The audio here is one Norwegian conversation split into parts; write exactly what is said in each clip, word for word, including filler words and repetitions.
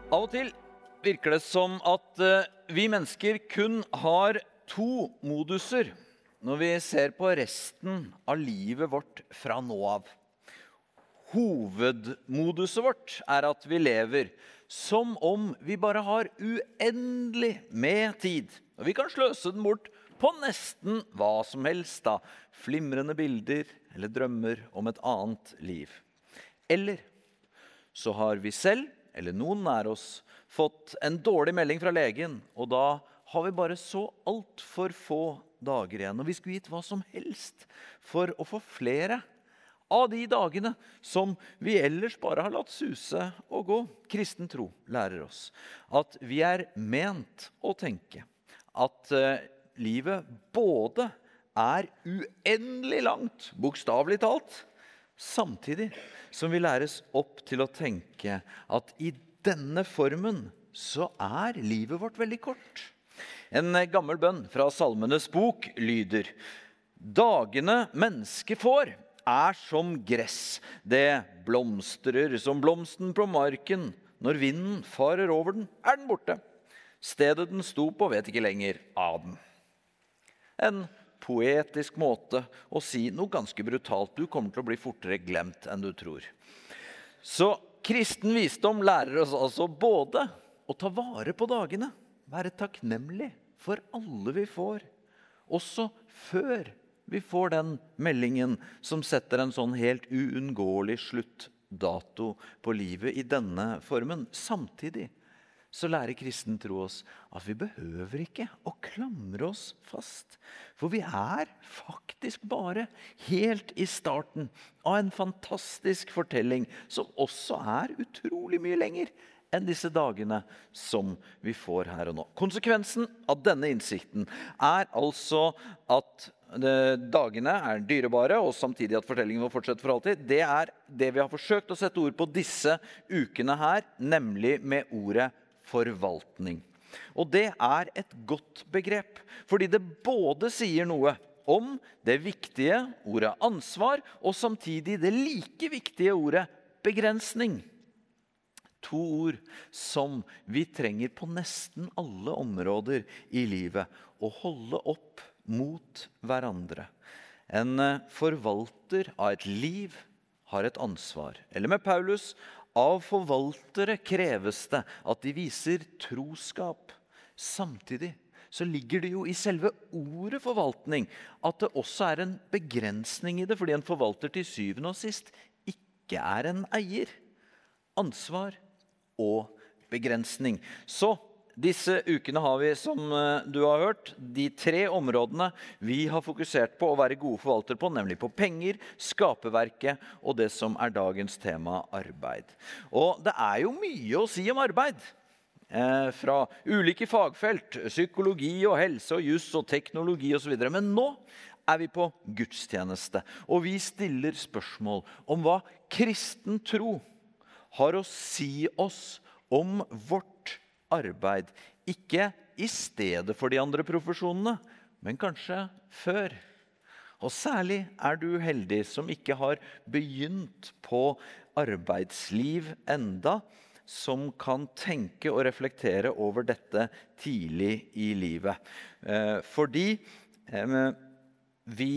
Av og til virker det som at eh, vi mennesker kun har to moduser når vi ser på resten av livet vårt fra nå av. Hovedmoduset vårt er at vi lever som om vi bare har uendelig med tid. Og vi kan sløse den bort på nesten hva som helst da. Flimrende bilder eller drømmer om et annet liv. Eller så har vi selv, eller noen nær oss, fått en dårlig melding fra legen, og da har vi bare så alt for få dager igjen. Og vi skulle gitt hva som helst for å få flere av de dagene som vi ellers bare har latt suse og gå. Kristen tro lærer oss at vi er ment å tenke at uh, livet både er uendelig langt, bokstavelig talt, samtidig som vi læres opp til å tenke at i denne formen så er livet vårt veldig kort. En gammel bønn fra Salmenes bok lyder: Dagene mennesket får er som gress. Det blomstrer som blomsten på marken. Når vinden farer over den, er den borte. Stedet den sto på vet ikke lenger av den. En poetisk måte å si noe ganske brutalt. Du kommer til å bli fortere glemt enn du tror. Så kristen visdom lærer oss altså både å ta vare på dagene, være takknemlig for alle vi får, også før vi får den meldingen som setter en sånn helt uunngåelig sluttdato på livet i denne formen. Samtidig så lærer kristen tro oss at vi behøver ikke å klamre oss fast. For vi er faktisk bare helt i starten av en fantastisk fortelling som også er utrolig mye lenger enn disse dagene som vi får her og nå. Konsekvensen av denne innsikten er altså at dagene er dyrebare, og samtidig at fortellingen må fortsette for alltid. Det er det vi har forsøkt å sette ord på disse ukene her, nemlig med ordet forvaltning. Og det er et godt begrep, fordi det både sier noe om det viktige ordet ansvar, og samtidig det like viktige ordet begrensning. To ord som vi trenger på nesten alle områder i livet, å holde opp mot hverandre. En forvalter av et liv har et ansvar. Eller med Paulus: av forvaltere kreves det at de viser troskap. Samtidig så ligger det jo i selve ordet forvaltning at det også er en begrensning i det, fordi en forvalter til syvende og sist ikke er en eier. Ansvar og begrensning. Så disse ukene har vi, som du har hørt, de tre områdene vi har fokusert på å være gode forvaltere på, nemlig på penger, skaperverket og det som er dagens tema, arbeid. Og det er jo mye å si om arbeid. Eh, fra ulike fagfelt, psykologi og helse og juss og teknologi og så videre. Men nå er vi på gudstjeneste, og vi stiller spørsmål om hva kristen tro har å si oss om vårt arbeid, ikke i stedet for de andre profesjonene, men kanskje før. Og særlig er du heldig som ikke har begynt på arbeidsliv enda, som kan tenke og reflektere over dette tidlig i livet. Eh, fordi eh, vi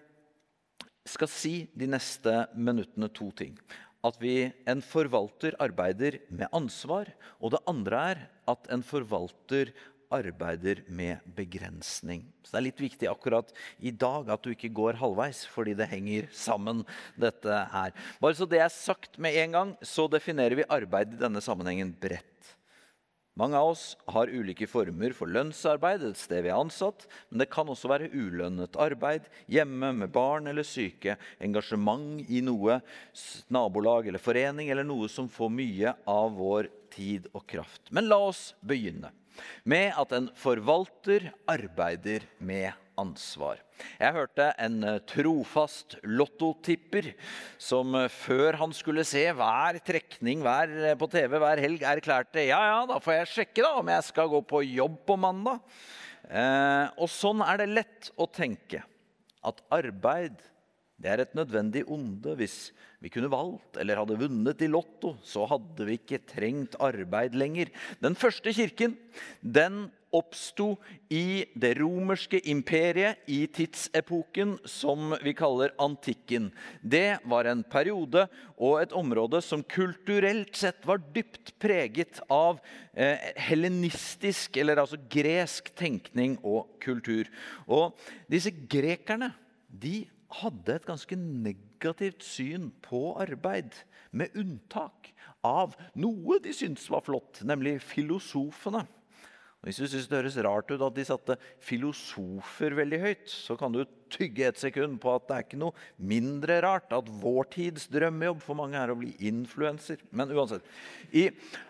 skal si de neste minuttene to ting. At vi, en forvalter arbeider med ansvar, og det andre er at en forvalter arbeider med begrensning. Så det er litt viktig akkurat i dag at du ikke går halvveis, fordi det henger sammen dette her. Bare så det er sagt med en gang, så definerer vi arbeid i denne sammenhengen bredt. Mange av oss har ulike former for lønnsarbeid et sted vi er ansatt, men det kan også være ulønnet arbeid, hjemme med barn eller syke, engasjement i noe, nabolag eller forening, eller noe som får mye av vår tid og kraft. Men la oss begynne med at en forvalter arbeider med ansvar. Jeg hørte en trofast lottotipper som før han skulle se hver trekning hver på T V hver helg erklærte: ja, ja, da får jeg sjekke da om jeg skal gå på jobb på mandag. Eh, og sånn er det lett å tenke at arbeid Det er et nødvendig onde. Hvis vi kunne valgt eller hadde vunnet i lotto, så hadde vi ikke trengt arbeid lenger. Den første kirken, den oppsto i det romerske imperiet i tidsepoken som vi kaller antikken. Det var en periode og et område som kulturelt sett var dypt preget av eh, hellenistisk, eller altså gresk tenkning og kultur. Og disse grekerne, de hadde et ganske negativt syn på arbeid, med unntak av noe de syntes var flott, nemlig filosofene. Og hvis du synes det høres rart ut at de satte filosofer veldig høyt, så kan du tygge et sekund på at det er ikke noe mindre rart at vår tids drømmejobb for mange er å bli influencer. Men uansett, i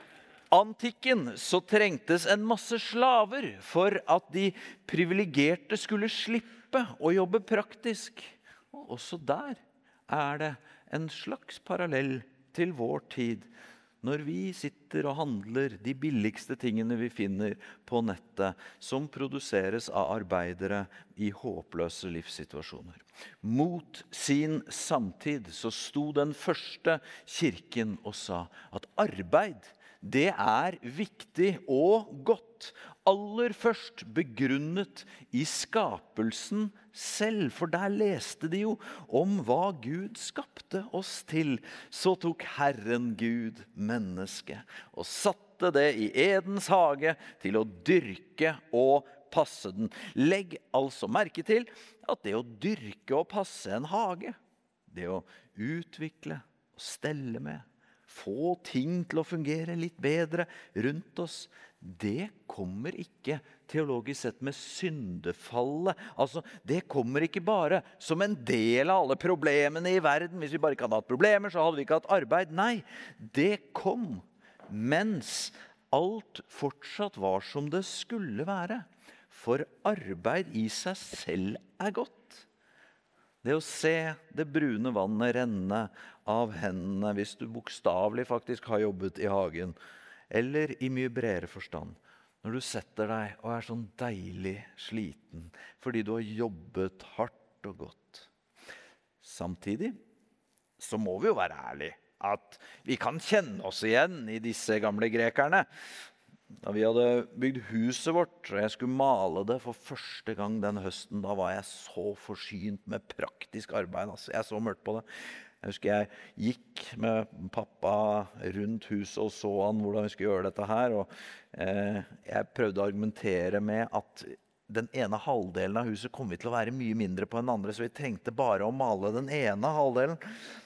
antikken så trengtes en masse slaver for at de privilegerte skulle slippe å jobbe praktisk. Og også der er det en slags parallell til vår tid, når vi sitter og handler de billigste tingene vi finner på nettet, som produseres av arbeidere i håpløse livssituasjoner. Mot sin samtid så sto den første kirken og sa at arbeid, det er viktig og godt. Aller først begrunnet i skapelsen selv, for der leste de jo om hva Gud skapte oss til. Så tok Herren Gud mennesket og satte det i Edens hage til å dyrke og passe den. Legg altså merke til at det å dyrke og passe en hage, det å utvikle og stelle med, få ting til å fungere litt bedre rundt oss, det kommer ikke teologisk sett med syndefallet. Altså, det kommer ikke bare som en del av alle problemene i verden. Hvis vi bare ikke hadde hatt problemer, så hadde vi ikke hatt arbeid. Nei, det kom mens alt fortsatt var som det skulle være. For arbeid i seg selv er godt. Det å se det brune vannet renne av hendene hvis du bokstavelig faktisk har jobbet i hagen, eller i mye bredere forstand, når du setter deg og er sånn deilig sliten fordi du har jobbet hardt og godt. Samtidig så må vi jo være ærlige at vi kan kjenne oss igjen i disse gamle grekerne. Da vi hadde bygd huset vårt, og jeg skulle male det for første gang den høsten, da var jeg så forsynt med praktisk arbeid. Altså, jeg så mørkt på det. Jeg husker jeg gikk med pappa rundt huset og så han hvordan vi skulle gjøre dette her. Og eh, jeg prøvde å argumentere med at den ene halvdelen av huset kom vi til å være mye mindre på enn andre, så vi trengte bare å male den ene halvdelen.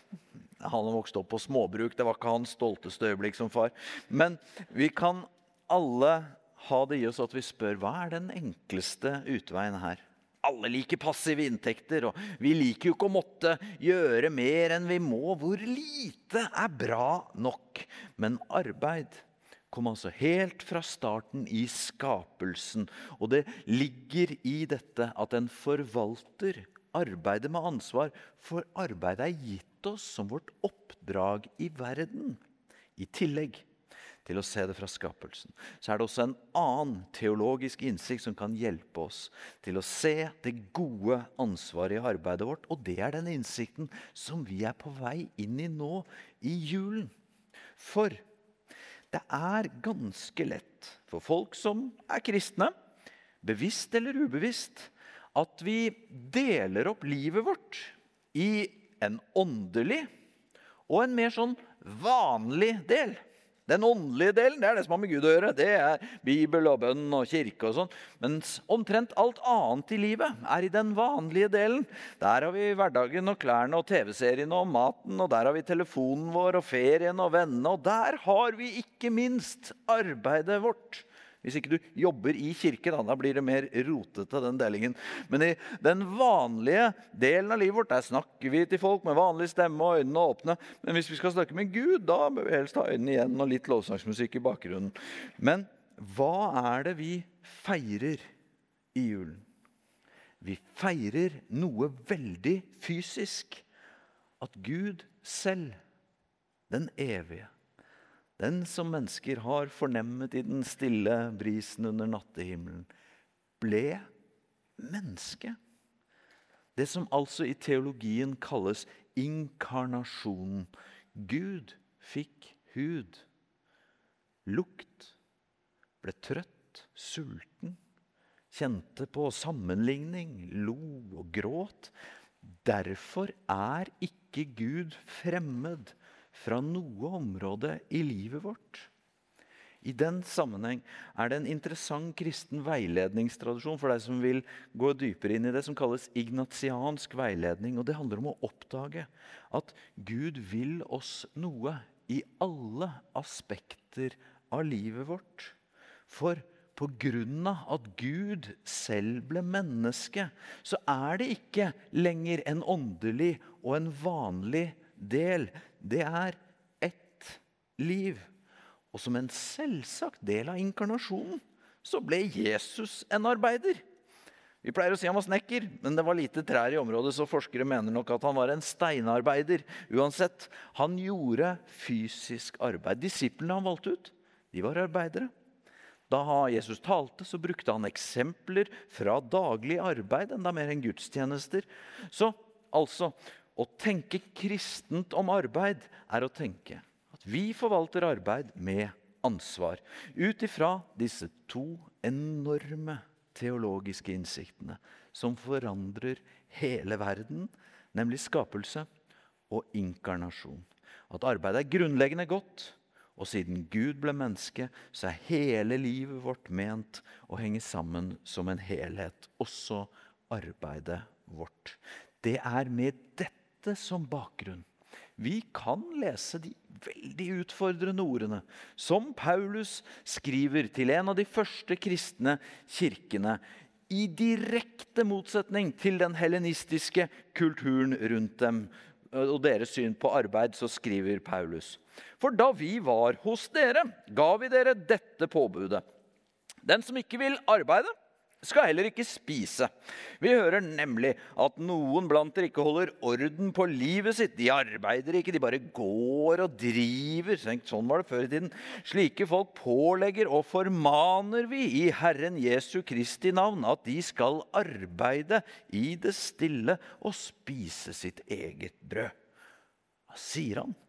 Han vokste opp på småbruk, det var ikke hans stolteste øyeblikk som far. Men vi kan alle ha det i oss at vi spør, hva er den enkleste utveien her? Alle liker passive inntekter, og vi liker jo ikke å måtte gjøre mer enn vi må. Hvor lite er bra nok? Men arbeid kom altså helt fra starten i skapelsen, og det ligger i dette at en forvalter arbeider med ansvar, for arbeidet er gitt oss som vårt oppdrag i verden. I tillegg til å se det fra skapelsen, så er det også en annen teologisk innsikt som kan hjelpe oss til å se det gode ansvaret i arbeidet vårt, og det er den innsikten som vi er på vei inn i nå i julen. For det er ganske lett for folk som er kristne, bevisst eller ubevisst, at vi deler opp livet vårt i en åndelig og en mer sånn vanlig del. Den åndelige delen, det er det som har med Gud å gjøre. Det er Bibel og bønn og kirke og sånn. Mens omtrent alt annet i livet er i den vanlige delen. Der har vi hverdagen og klærne og tv-seriene og maten, og der har vi telefonen vår og ferien og vennene, og der har vi ikke minst arbeidet vårt. Hvis ikke du jobber i kirke, da, da blir det mer rotete, den delingen. Men i den vanlige delen av livet vårt, der snakker vi til folk med vanlig stemme og øynene åpne. Men hvis vi skal snakke med Gud, da bør vi helst ha øynene igjen og litt lovsangsmusikk i bakgrunnen. Men hva er det vi feirer i julen? Vi feirer noe veldig fysisk. At Gud selv, den evige, den som mennesker har fornemmet i den stille brisen under nattehimmelen, ble menneske. Det som altså i teologien kalles inkarnasjonen. Gud fikk hud, lukt, ble trøtt, sulten, kjente på sammenligning, lo og gråt. Derfor er ikke Gud fremmed fra noe område i livet vårt. I den sammenheng er det en interessant kristen veiledningstradisjon for deg som vil gå dypere inn i det som kalles ignatiansk veiledning. Og det handler om å oppdage at Gud vil oss noe i alle aspekter av livet vårt. For på grunn av at Gud selv ble menneske, så er det ikke lenger en åndelig og en vanlig del. Det er ett liv. Og som en selvsagt del av inkarnasjonen, så ble Jesus en arbeider. Vi pleier å si han var snekker, men det var lite trær i området, så forskere mener nok at han var en steinarbeider. Uansett, han gjorde fysisk arbeid. Disiplene han valgte ut, de var arbeidere. Da Jesus talte, så brukte han eksempler fra daglig arbeid, enda mer enn gudstjenester. Så altså, å tenke kristent om arbeid er å tenke at vi forvalter arbeid med ansvar, ut ifra disse to enorme teologiske innsiktene som forandrer hele verden, nemlig skapelse og inkarnasjon. At arbeid er grunnleggende godt, og siden Gud ble menneske, så er hele livet vårt ment å henge sammen som en helhet, også arbeidet vårt. Det er med dette som bakgrunn vi kan lese de veldig utfordrende ordene som Paulus skriver til en av de første kristne kirkene, i direkte motsetning til den hellenistiske kulturen rundt dem og deres syn på arbeid. Så skriver Paulus: For da vi var hos dere, ga vi dere dette påbudet: den som ikke vil arbeide, skal heller ikke spise. Vi hører nemlig at noen blant dere ikke holder orden på livet sitt. De arbeider ikke, de bare går og driver. Sånn var det før i tiden. Slike folk pålegger og formaner vi i Herren Jesu Kristi navn at de skal arbeide i det stille og spise sitt eget brød. Hva sier han?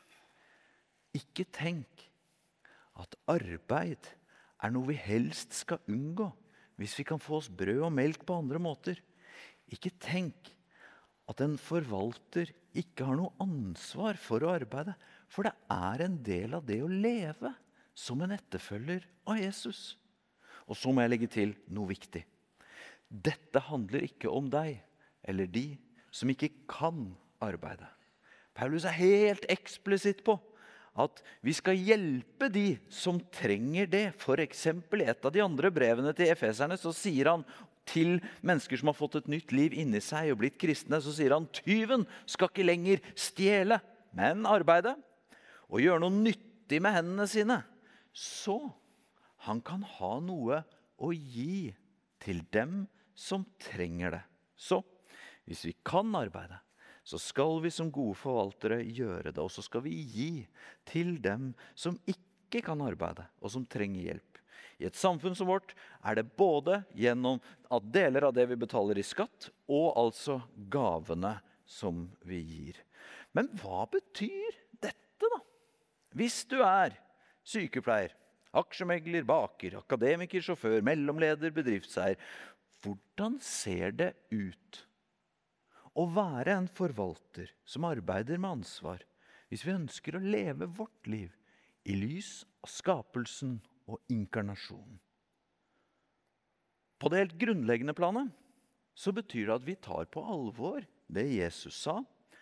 Ikke tenk at arbeid er noe vi helst skal unngå hvis vi kan få oss brød og melk på andre måter. Ikke tenk at en forvalter ikke har noe ansvar for å arbeide, for det er en del av det å leve som en etterfølger av Jesus. Og så må jeg legge til noe viktig. Dette handler ikke om deg eller de som ikke kan arbeide. Paulus er helt eksplisitt på at vi skal hjelpe de som trenger det. For eksempel i et av de andre brevene til efeserne så sier han til mennesker som har fått et nytt liv inni seg og blitt kristne, så sier han: tyven skal ikke lenger stjele, men arbeide og gjøre noe nyttig med hendene sine, så han kan ha noe å gi til dem som trenger det. Så hvis vi kan arbeide, så skal vi som gode forvaltere gjøre det, og så skal vi gi til dem som ikke kan arbeide, og som trenger hjelp. I et samfunn som vårt er det både gjennom at deler av det vi betaler i skatt, og altså gavene som vi gir. Men hva betyr dette da? Hvis du er sykepleier, aksjemegler, baker, akademiker, sjåfør, mellomleder, bedriftseier, hvordan ser det ut å være en forvalter som arbeider med ansvar, hvis vi ønsker å leve vårt liv i lys av skapelsen og inkarnasjonen? På det helt grunnleggende planet så betyr det at vi tar på alvor det Jesus sa: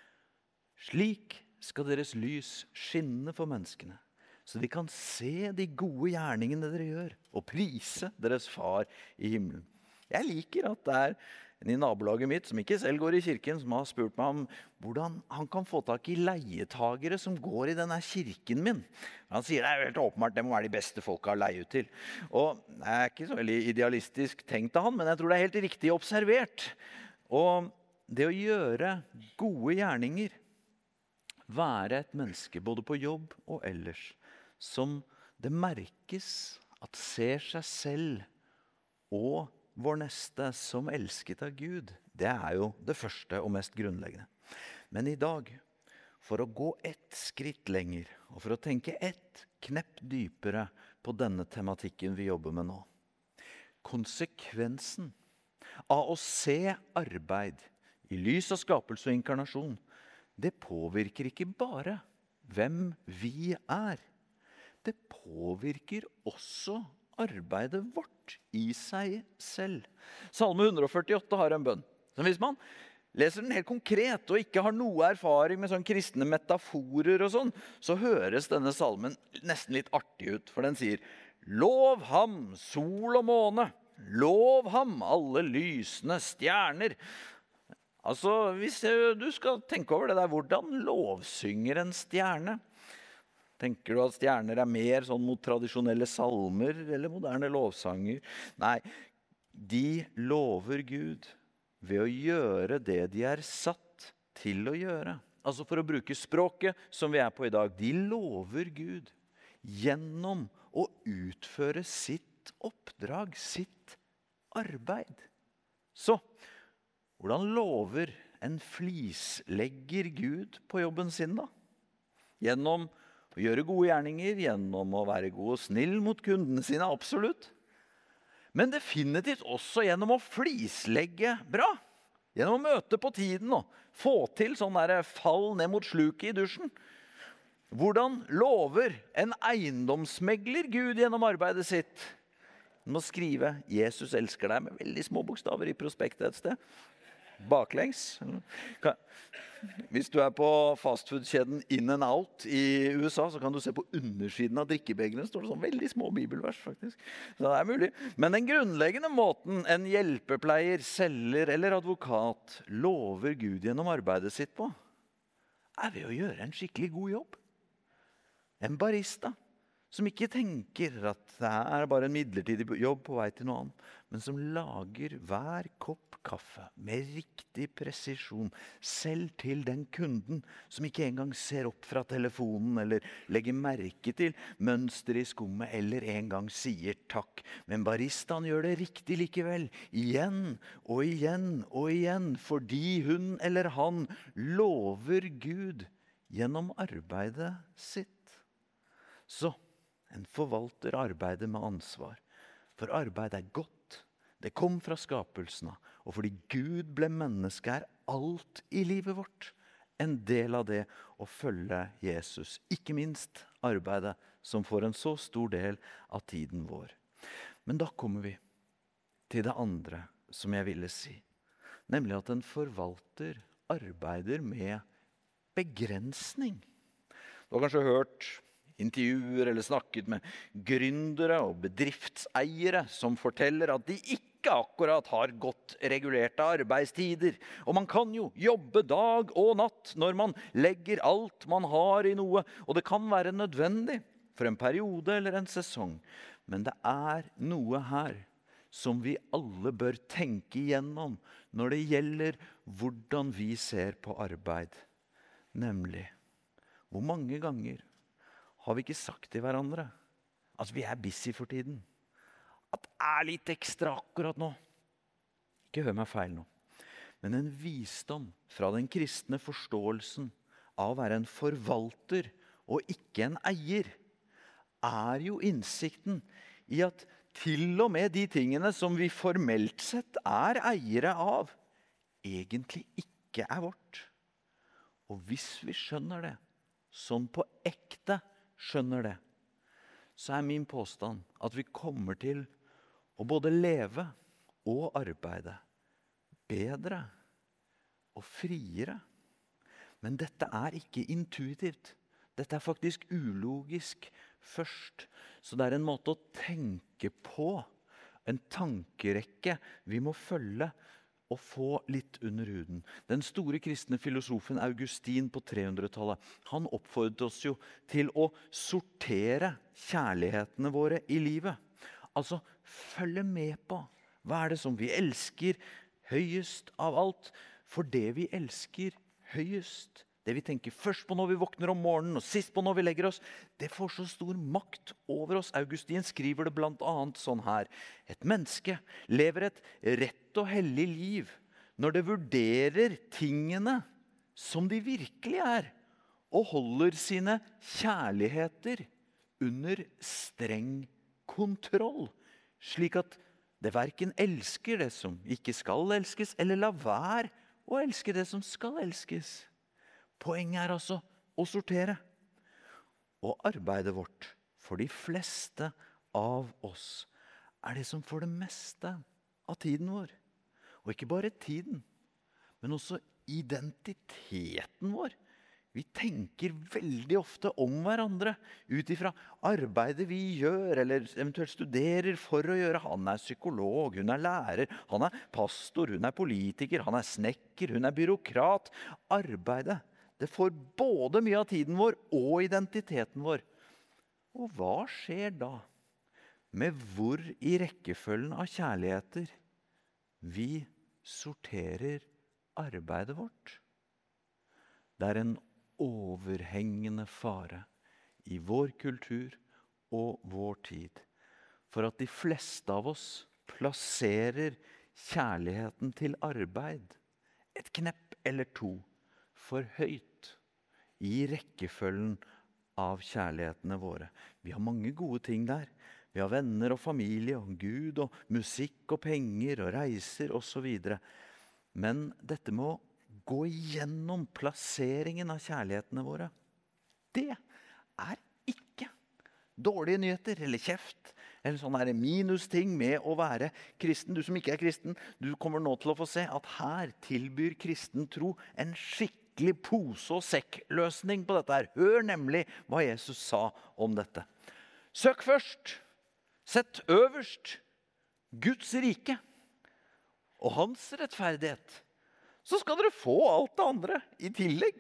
slik skal deres lys skinne for menneskene, så de kan se de gode gjerningene dere gjør, og prise deres far i himmelen. Jeg liker at det er en i nabolaget mitt, som ikke selv går i kirken, som har spurt meg om hvordan han kan få tak i leietagere som går i denne kirken min. Han sier det er helt åpenbart, det må være de beste folka å leie ut til. Og det er ikke så veldig idealistisk tenkt av han, men jeg tror det er helt riktig observert. Og det å gjøre gode gjerninger, være et menneske både på jobb og ellers, som det merkes at ser seg selv og vår neste som elsket av Gud, Det er jo det første og mest grunnleggende. Men i dag, for å gå ett skritt lenger, og for å tenke ett knepp dypere på denne tematikken vi jobber med nå. Konsekvensen av å se arbeid i lys av skapelse og inkarnasjon, det påvirker ikke bare hvem vi er. Det påvirker også arbeidet vårt i seg selv. Salme hundre og førtiåtte har en bønn. Så hvis man leser den helt konkret og ikke har noe erfaring med sånne kristne metaforer og sånn, så høres denne salmen nesten litt artig ut, for den sier: Lov ham, sol og måne, lov ham, alle lysende stjerner. Altså, hvis du skal tenke over det der, hvordan lovsynger en stjerne? Tenker du at stjerner er mer sånn mot tradisjonelle salmer eller moderne lovsanger? Nei, de lover Gud ved å gjøre det de er satt til å gjøre. Altså for å bruke språket som vi er på i dag. De lover Gud gjennom å utføre sitt oppdrag, sitt arbeid. Så, hvordan lover en flislegger Gud på jobben sin da? Gjennom å gjøre gode gjerninger, gjennom å være god og snill mot kundene sine, absolutt. Men definitivt også gjennom å flislegge bra. Gjennom å møte på tiden og få til sånn der fall ned mot sluket i dusjen. Hvordan lover en eiendomsmegler Gud gjennom arbeidet sitt? Han må skrive «Jesus elsker deg» med veldig små bokstaver i prospektet et sted. Baklengs. Hvis du er på fastfood-kjeden In and Out i U S A, så kan du se på undersiden av drikkebegrene, står det sånn veldig små bibelvers faktisk. Så det er mulig. Men den grunnleggende måten en hjelpepleier, selger eller advokat lover Gud gjennom arbeidet sitt på, er ved å gjøre en skikkelig god jobb. En barista som ikke tenker at det er bare en midlertidig jobb på vei til noe annet, men som lager hver kopp kaffe med riktig presisjon, selv til den kunden som ikke engang ser opp fra telefonen eller legger merke til mønster i skummet eller engang sier takk. Men baristaen gjør det riktig likevel, igjen og igjen og igjen, fordi hun eller han lover Gud gjennom arbeidet sitt. Så en forvalter arbeidet med ansvar, for arbeid er godt. Det kom fra skapelsen av, og fordi Gud ble menneske er alt i livet vårt en del av det å følge Jesus. Ikke minst arbeidet som får en så stor del av tiden vår. Men da kommer vi til det andre som jeg ville si, nemlig at en forvalter arbeider med begrensning. Du har kanskje hørt intervjuer eller snakket med gründere og bedriftseiere som forteller at de ikke akkurat har godt regulerte arbeidstider. Og man kan jo jobbe dag og natt når man legger alt man har i noe, og det kan være nødvendig for en periode eller en sesong. Men det er noe her som vi alle bør tenke igjennom når det gjelder hvordan vi ser på arbeid. Nemlig, hvor mange ganger har vi ikke sagt til hverandre, altså vi er busy for tiden, at det er litt ekstra akkurat nå. Ikke hør meg feil nå. Men en visdom fra den kristne forståelsen av å være en forvalter og ikke en eier, er jo innsikten i at til og med de tingene som vi formelt sett er eiere av, egentlig ikke er vårt. Og hvis vi skjønner det, sånn på ekte skjønner det, så er min påstand at vi kommer til å både leve og arbeide bedre og friere. Men dette er ikke intuitivt. Dette er faktisk ulogisk først. Så det er en måte å tenke på, en tankerekke vi må følge og få litt under huden. Den store kristne filosofen Augustin på trehundretallet, han oppfordret oss jo til å sortere kjærlighetene våre i livet. Altså, følge med på. Hva er det som vi elsker høyest av alt? For det vi elsker høyest, det vi tenker først på når vi våkner om morgenen og sist på når vi legger oss, det får så stor makt over oss. Augustin skriver det blant annet sånn her: et menneske lever et rett og hellig liv når det vurderer tingene som de virkelig er, og holder sine kjærligheter under streng kontroll, slik at det hverken elsker det som ikke skal elskes, eller la være å elske det som skal elskes. Poenget er altså å sortere. Og arbeidet vårt for de fleste av oss er det som får det meste av tiden vår. Og ikke bare tiden, men også identiteten vår. Vi tenker veldig ofte om hverandre ut ifra arbeidet vi gjør, eller eventuelt studerer for å gjøre. Han er psykolog, hun er lærer, han er pastor, hun er politiker, han er snekker, hun er byråkrat. Arbeidet, det får både mye av tiden vår og identiteten vår. Og hva skjer da med hvor i rekkefølgen av kjærligheter vi sorterer arbeidet vårt? Det er en overhengende fare i vår kultur og vår tid for at de fleste av oss plasserer kjærligheten til arbeid et knepp eller to for høyt i rekkefølgen av kjærlighetene våre. Vi har mange gode ting der. Vi har venner og familie og Gud og musikk og penger og reiser og så videre. Men dette med å gå igjennom plasseringen av kjærlighetene våre, det er ikke dårlige nyheter eller kjeft, eller sånn her minusting med å være kristen. Du som ikke er kristen, du kommer nå til å få se at her tilbyr kristen tro en skikkelig pose- og sekkløsning på dette her. Hør nemlig hva Jesus sa om dette. Søk først, sett øverst Guds rike og hans rettferdighet. Så skal dere få alt det andre i tillegg.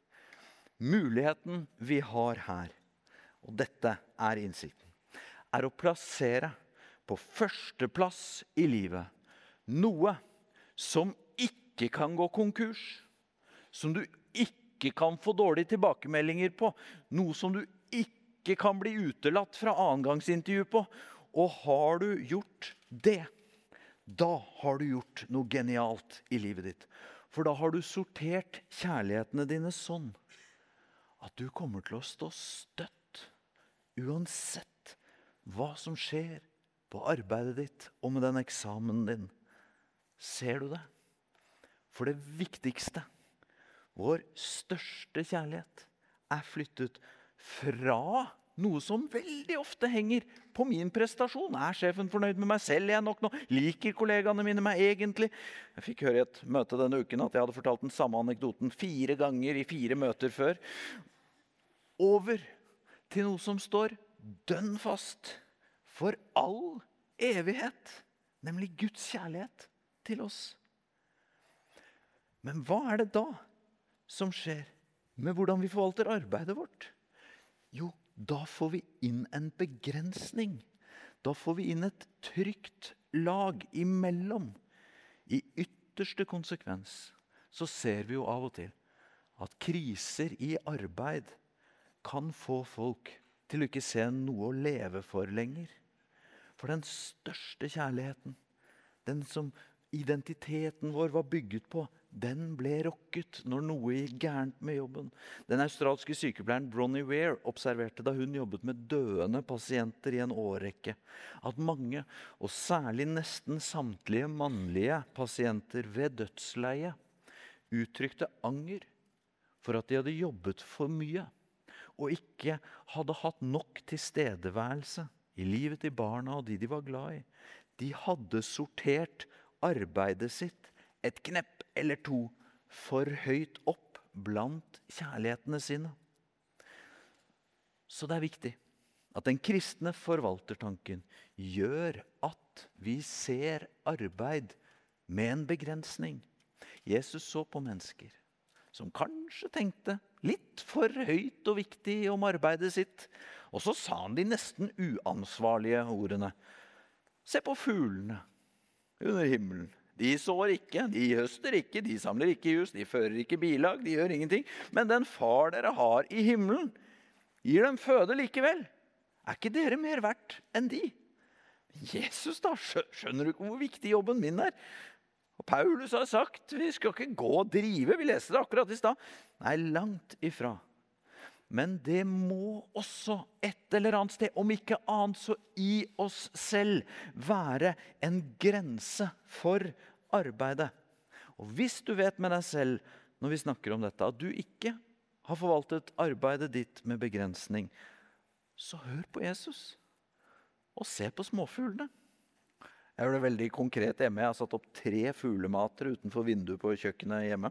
Muligheten vi har her, og dette er innsikten, er å plassere på førsteplass i livet noe som ikke kan gå konkurs, som du ikke kan få dårlige tilbakemeldinger på, noe som du ikke kan bli utelatt fra annengangsintervju på. Og har du gjort det, da har du gjort noe genialt i livet ditt. For da har du sortert kjærlighetene dine sånn at du kommer til å stå støtt uansett hva som skjer på arbeidet ditt og med den eksamen din. Ser du det? For det viktigste, vår største kjærlighet, er flyttet fra noe som veldig ofte henger på min prestasjon. Er sjefen fornøyd med meg selv jeg nok nå? Liker kollegaene mine meg egentlig? Jeg fikk høre i et møte denne uken at jeg hadde fortalt den samme anekdoten fire ganger i fire møter før. Over til noe som står dønn fast for all evighet, nemlig Guds kjærlighet til oss. Men hva er det da som skjer med hvordan vi forvalter arbeidet vårt? Jo, da får vi inn en begrensning. Da får vi inn et trygt lag imellom. I ytterste konsekvens så ser vi jo av og til at kriser i arbeid kan få folk til å ikke se noe å leve for lenger. For den største kjærligheten, den som identiteten vår var bygget på, den ble rokket når noe gikk gærent med jobben. Den australske sykepleieren Bronnie Ware observerte da hun jobbet med døende pasienter i en årrekke, at mange, og særlig nesten samtlige mannlige pasienter ved dødsleie, uttrykte anger for at de hadde jobbet for mye, og ikke hadde hatt nok tilstedeværelse i livet til barna og de de var glad i. De hadde sortert arbeidet sitt et knepp eller to for høyt opp blant kjærlighetene sine. Så det er viktig at den kristne forvaltertanken gjør at vi ser arbeid med en begrensning. Jesus så på mennesker som kanskje tenkte litt for høyt og viktig om arbeidet sitt, og så sa han de nesten uansvarlige ordene. Se på fuglene under himmelen. De sår ikke, de høster ikke, de samler ikke hus, de fører ikke bilag, de gjør ingenting. Men den far dere har i himmelen, gir dem føde likevel. Er ikke dere mer verdt enn de? Jesus da, skjønner du ikke hvor viktig jobben min er? Og Paulus har sagt, vi skal ikke gå og drive, vi leste det akkurat i sted. Nei, langt ifra. Men det må også et eller annet sted, om ikke annet så i oss selv, være en grense for arbeidet. Og hvis du vet med deg selv, når vi snakker om dette, at du ikke har forvaltet arbeidet ditt med begrensning, så hør på Jesus og se på småfuglene. Jeg gjør det veldig konkret hjemme. Jeg har satt opp tre fuglemater utenfor vinduet på kjøkkenet hjemme.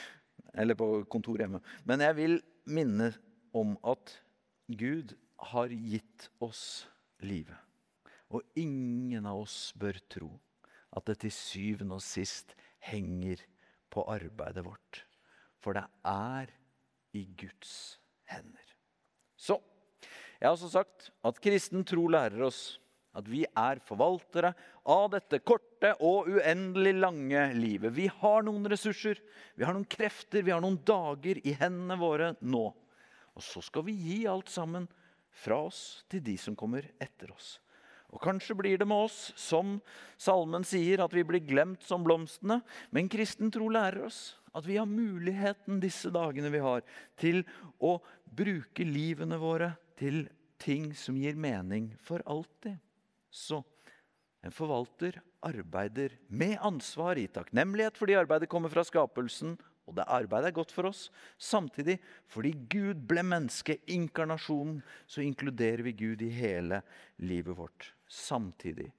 Eller på kontor hjemme. Men jeg vil minne om at Gud har gitt oss livet. Og ingen av oss bør tro at det til syvende og sist henger på arbeidet vårt. For det er i Guds hender. Så, jeg har også sagt at kristen tro lærer oss at vi er forvaltere av dette korte og uendelig lange livet. Vi har noen ressurser, vi har noen krefter, vi har noen dager i hendene våre nå. Og så skal vi gi alt sammen fra oss til de som kommer etter oss. Og kanskje blir det med oss, som salmen sier, at vi blir glemt som blomstene. Men kristen tro lærer oss at vi har muligheten disse dagene vi har til å bruke livene våre til ting som gir mening for alltid. Så en forvalter arbeider med ansvar i takknemlighet fordi arbeidet kommer fra skapelsen, og det arbeidet er godt for oss. Samtidig, fordi Gud ble menneske, inkarnasjonen, så inkluderer vi Gud i hele livet vårt. Samtidig,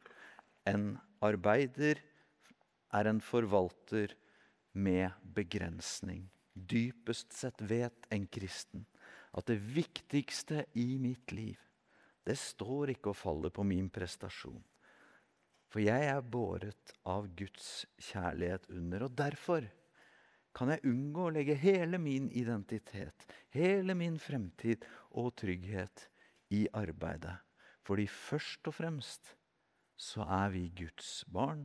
en arbeider er en forvalter med begrensning. Dypest sett vet en kristen at det viktigste i mitt liv, det står ikke og faller på min prestasjon. For jeg er båret av Guds kjærlighet under, og derfor kan jeg unngå å legge hele min identitet, hele min fremtid og trygghet i arbeidet. Fordi først og fremst så er vi Guds barn.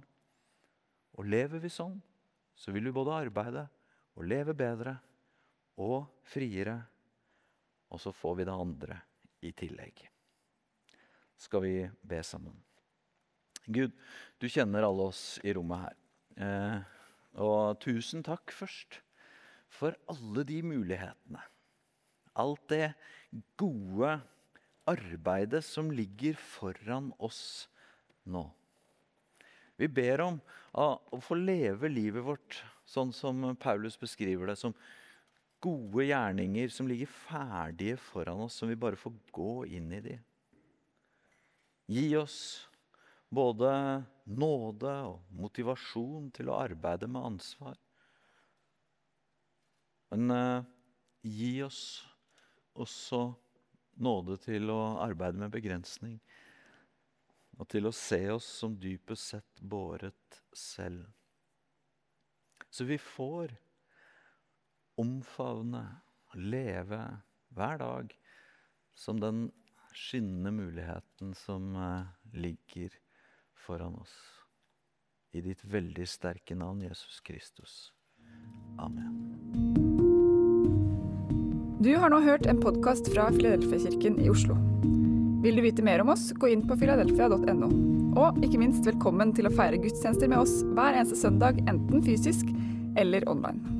Og lever vi sånn, så vil vi både arbeide og leve bedre og friere. Og så får vi det andre i tillegg. Skal vi be sammen. Gud, du kjenner alle oss i rommet her. Eh, Og tusen takk først for alle de mulighetene. Alt det gode arbeidet som ligger foran oss nå. Vi ber om å få leve livet vårt sånn som Paulus beskriver det, som gode gjerninger som ligger ferdige foran oss, som vi bare får gå inn i de. Gi oss både nåde og motivasjon til å arbeide med ansvar. Men uh, gi oss også nåde til å arbeide med begrensning. Og til å se oss som dypest sett båret selv. Så vi får omfavne, leve hver dag som den skinnende muligheten som uh, ligger foran oss. I ditt veldig sterke navn, Jesus Kristus. Amen. Du har nå hørt en podcast fra Filadelfia-kirken i Oslo. Vil du vite mer om oss, gå inn på filadelfia punktum no. Og ikke minst velkommen til å feire gudstjenester med oss hver eneste søndag, enten fysisk eller online.